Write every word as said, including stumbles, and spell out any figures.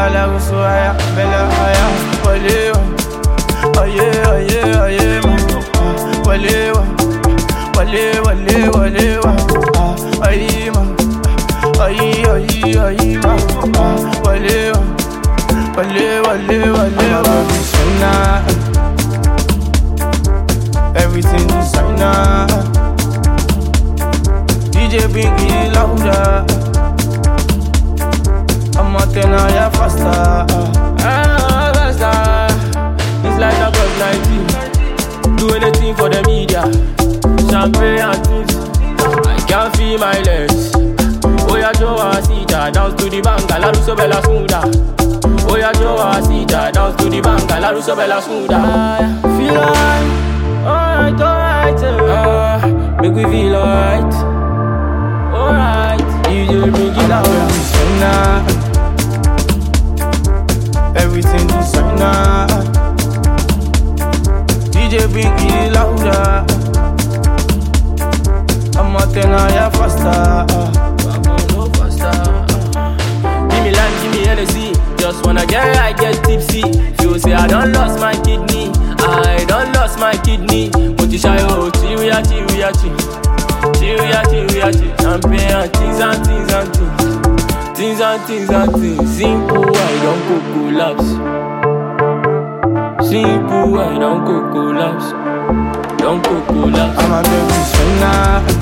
la usuaya, bella haya, walewa. Aye, aye, aye, ma. Walewa, wale, wale, walewa. Aye, ma. Aye, aye, aye, ma. Walewa, wale, wale, walewa. Designer, everything designer. D J bring it louder. I'm a tenor, yeah, faster. Ah, faster. It's like a god nineteen. Do anything for the media. Champagne and things. I can't feel my legs. Oh yeah, Joe, I see that. Dance to the banga, la russo bella smuda. Oh yeah, Joe, I see that. Dance to the banga, la russo bella smuda. Feel alright, alright, alright. Uh, make we feel alright, alright. D J bring it louder. Designer, everything designer. D J bring it louder. I'm a tenor, yeah, faster. Go faster. Give me land, give me energy. Just wanna get right, get tipsy. Feel say I done lost my kidney. I done lost my kidney. But you shy, oh, chiria, chiria, chiria. Chiria, chiria, chiria. Champagne and things and things and things. Things and things and things. Simple, I don't go collapse. Simple, I don't go collapse. Don't go collapse. I'm a baby sinner.